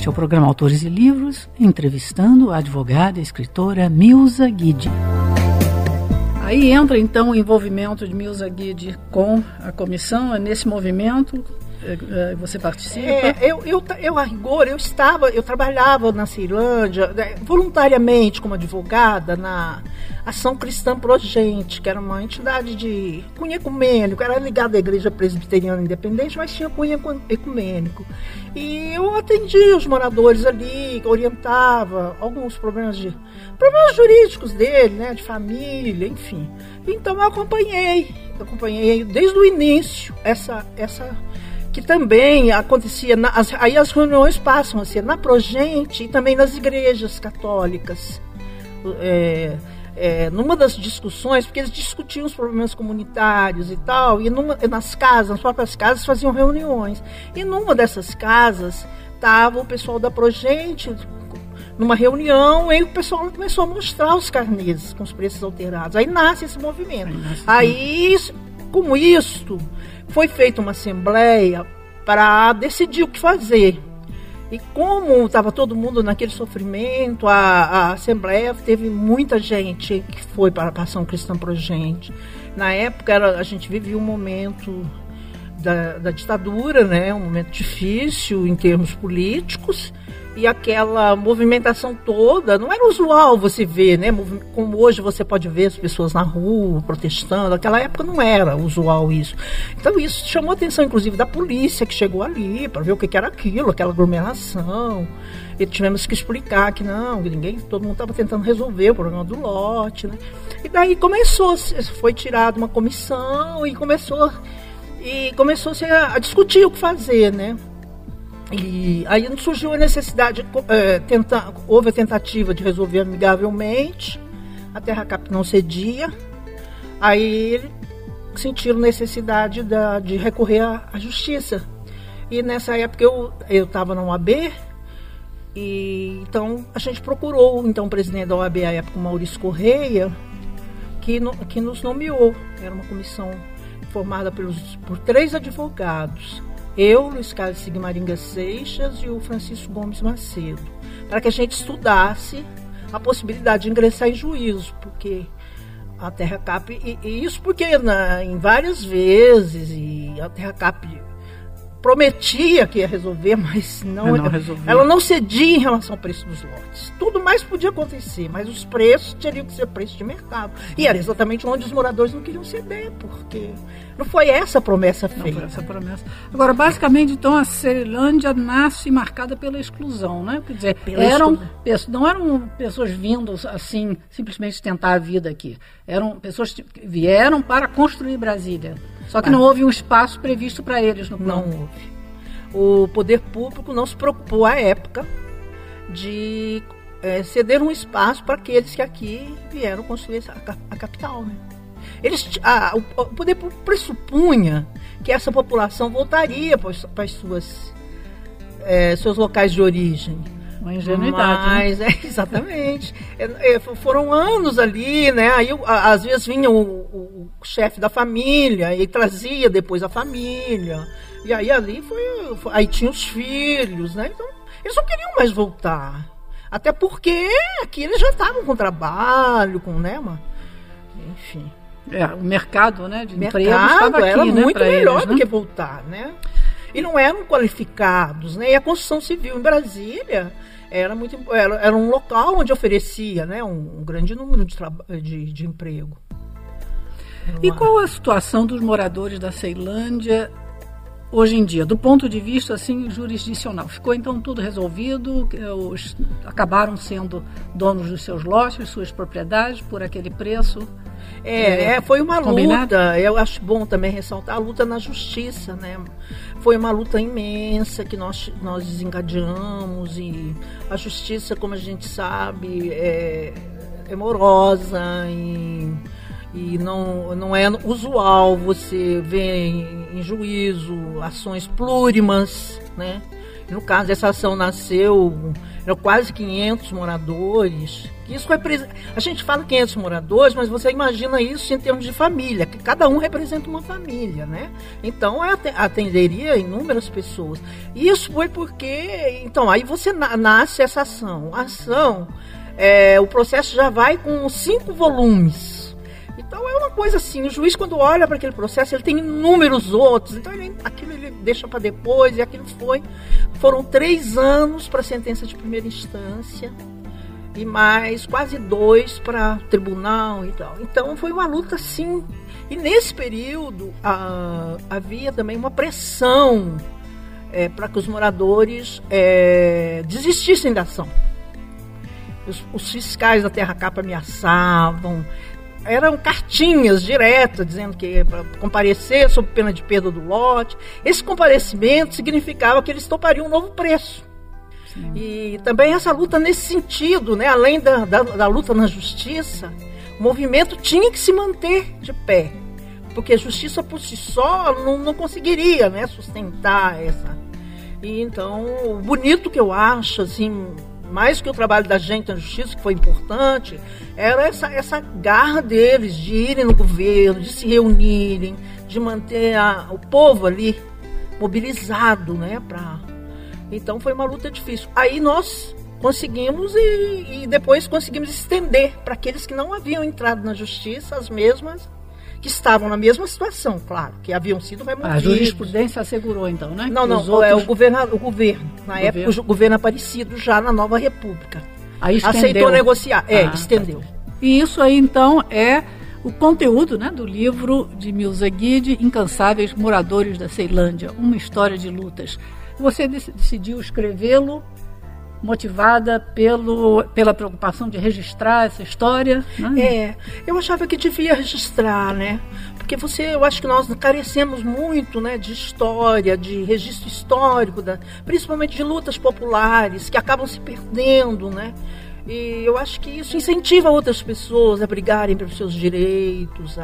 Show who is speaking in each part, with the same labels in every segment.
Speaker 1: Este é o programa Autores e Livros, entrevistando a advogada e escritora Milza Guidi. Aí entra então o envolvimento de Milza Guidi com a comissão, nesse movimento você participa?
Speaker 2: Eu a rigor, eu trabalhava na Ceilândia, voluntariamente como advogada na Ação Cristã Pro Gente, que era uma entidade de cunho ecumênico, era ligada à Igreja Presbiteriana Independente, mas tinha cunho ecumênico. E eu atendia os moradores ali, orientava alguns problemas jurídicos dele, né, de família, enfim. Então eu acompanhei desde o início essa que também acontecia, aí as reuniões passam a ser na Progente e também nas igrejas católicas. Numa das discussões, porque eles discutiam os problemas comunitários e tal, e nas próprias casas faziam reuniões. E numa dessas casas estava o pessoal da Progente numa reunião, e o pessoal começou a mostrar os carnês com os preços alterados. Aí nasce esse movimento. Aí, como isto, foi feita uma assembleia para decidir o que fazer. E como estava todo mundo naquele sofrimento, a Assembleia teve muita gente que foi para a Ação Cristã Pro Gente. Na época, a gente vivia um momento da ditadura, né? Um momento difícil em termos políticos, e aquela movimentação toda, não era usual você ver, né? Como hoje você pode ver as pessoas na rua protestando, naquela época não era usual isso. Então isso chamou a atenção, inclusive, da polícia que chegou ali para ver o que era aquilo, aquela aglomeração. E tivemos que explicar que todo mundo estava tentando resolver o problema do lote, né? E daí foi tirada uma comissão e começou-se a discutir o que fazer, né? E aí surgiu a necessidade, houve a tentativa de resolver amigavelmente, a Terracap não cedia, aí sentiram necessidade de recorrer à justiça. E nessa época eu estava na OAB, e então a gente procurou o presidente da OAB à época, Maurício Correia, que nos nomeou. Era uma comissão formada por 3 advogados. Eu, Luiz Carlos Sigmaringa Seixas e o Francisco Gomes Macedo, para que a gente estudasse a possibilidade de ingressar em juízo, porque a Terracap, e isso porque em várias vezes, e a Terracap prometia que ia resolver, mas ela não cedia em relação ao preço dos lotes. Tudo mais podia acontecer, mas os preços teriam que ser preço de mercado. E era exatamente onde os moradores não queriam ceder, porque não foi essa a promessa feita. Não foi essa a promessa.
Speaker 1: Agora, basicamente, então, a Ceilândia nasce marcada pela exclusão, né? Quer dizer, não eram pessoas vindo assim, simplesmente tentar a vida aqui. Eram pessoas que vieram para construir Brasília. Só que não houve um espaço previsto para eles no plano.
Speaker 2: Não houve. O poder público não se preocupou à época de ceder um espaço para aqueles que aqui vieram construir a capital, né? O poder público pressupunha que essa população voltaria para seus locais de origem.
Speaker 1: Uma ingenuidade.
Speaker 2: Mas, exatamente. Foram anos ali, né? Aí, às vezes, vinha o chefe da família e trazia depois a família. E aí, ali aí tinha os filhos, né? Então, eles não queriam mais voltar. Até porque aqui eles já estavam com trabalho, enfim.
Speaker 1: O mercado, né, de emprego estava aqui,
Speaker 2: era muito melhor
Speaker 1: eles,
Speaker 2: do que voltar, né? E não eram qualificados, né? E a construção civil em Brasília era um local onde oferecia, né, um grande número de emprego.
Speaker 1: E qual a situação dos moradores da Ceilândia hoje em dia, do ponto de vista assim jurisdicional? Ficou então tudo resolvido? Acabaram sendo donos dos seus lotes, suas propriedades, por aquele preço?
Speaker 2: Foi uma
Speaker 1: combinado?
Speaker 2: luta, eu acho bom também ressaltar a luta na justiça, né? Foi uma luta imensa que nós desencadeamos, e a justiça, como a gente sabe, é morosa e não é usual você ver em juízo ações plurimas, né? No caso, essa ação nasceu, eram quase 500 moradores. Isso a gente fala 500 moradores, mas você imagina isso em termos de família, que cada um representa uma família, né? Então, atenderia inúmeras pessoas. E isso foi porque... Então, aí você nasce essa ação. A ação, o processo já vai com 5 volumes. Então, é uma coisa assim, o juiz, quando olha para aquele processo, ele tem inúmeros outros. Então, aquilo ele deixa para depois, e aquilo foram 3 anos para a sentença de primeira instância, e mais quase 2 para tribunal e tal. Então, foi uma luta, sim. E nesse período, havia também uma pressão para que os moradores desistissem da ação. Os fiscais da Terra Capa ameaçavam, eram cartinhas diretas dizendo que para comparecer sob pena de perda do lote. Esse comparecimento significava que eles topariam um novo preço. Sim. E também essa luta nesse sentido, né? Além da luta na justiça, o movimento tinha que se manter de pé, porque a justiça por si só não conseguiria, né, sustentar essa. E então, o bonito que eu acho, assim, mais que o trabalho da gente na justiça, que foi importante, era essa garra deles de irem no governo, de se reunirem, de manter o povo ali mobilizado, né? Então foi uma luta difícil. Aí nós conseguimos e depois conseguimos estender para aqueles que não haviam entrado na justiça, as mesmas que estavam na mesma situação, claro, que haviam sido removidos.
Speaker 1: A jurisprudência assegurou, então, né?
Speaker 2: Não, o governo. Na época, o governo Aparecido, já na Nova República.
Speaker 1: Aí
Speaker 2: aceitou negociar. Estendeu.
Speaker 1: Tá. E isso aí, então, é o conteúdo, né, do livro de Milza Guide, Incansáveis Moradores da Ceilândia, uma história de lutas. Você decidiu escrevê-lo motivada pela preocupação de registrar essa história, né?
Speaker 2: Eu achava que devia registrar, né? Porque eu acho que nós carecemos muito, né, de história, de registro histórico, principalmente de lutas populares que acabam se perdendo, né? E eu acho que isso incentiva outras pessoas a brigarem pelos seus direitos,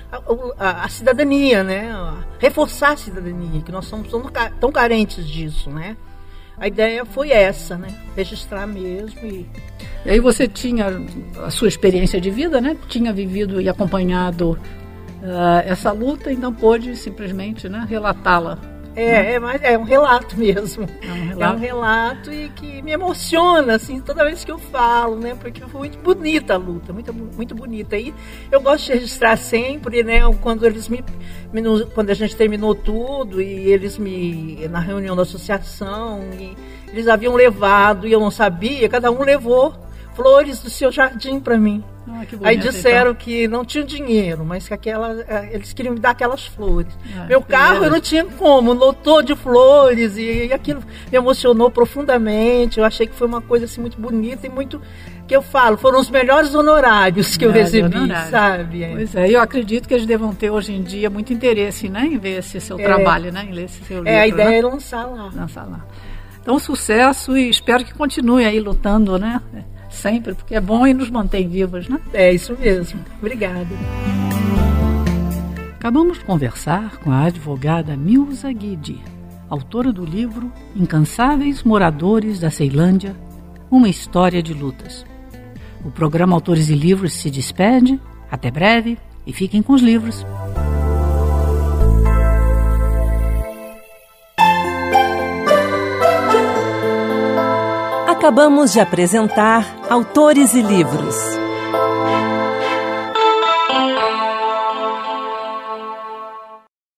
Speaker 2: a cidadania, né? Reforçar a cidadania, que nós somos tão carentes disso, né? A ideia foi essa, né? Registrar mesmo. E
Speaker 1: aí você tinha a sua experiência de vida, né? Tinha vivido e acompanhado essa luta, então pôde simplesmente, né, relatá-la.
Speaker 2: Mas é um relato mesmo. É um relato e que me emociona, assim, toda vez que eu falo, né? Porque foi muito bonita a luta, muito, muito bonita. E eu gosto de registrar sempre, né? Quando quando a gente terminou tudo e eles na reunião da associação, e eles haviam levado, e eu não sabia, cada um levou flores do seu jardim para mim. Que bonito. Aí disseram então que não tinha dinheiro, mas que eles queriam me dar aquelas flores. Meu carro eu não tinha como, lotou de flores, e aquilo me emocionou profundamente. Eu achei que foi uma coisa assim muito bonita e muito, que eu falo, foram os melhores honorários que eu recebi, sabe?
Speaker 1: Pois é, eu acredito que eles devam ter hoje em dia muito interesse, né, em ver esse seu trabalho, né, em ler esse seu livro.
Speaker 2: A ideia é lançar lá.
Speaker 1: Então, sucesso, e espero que continue aí lutando, né? Sempre, porque é bom e nos mantém vivas, né?
Speaker 2: É isso mesmo. Obrigada.
Speaker 1: Acabamos de conversar com a advogada Milza Guide, autora do livro Incansáveis Moradores da Ceilândia, uma história de lutas. O programa Autores e Livros se despede. Até breve e fiquem com os livros.
Speaker 3: Acabamos de apresentar Autores e Livros.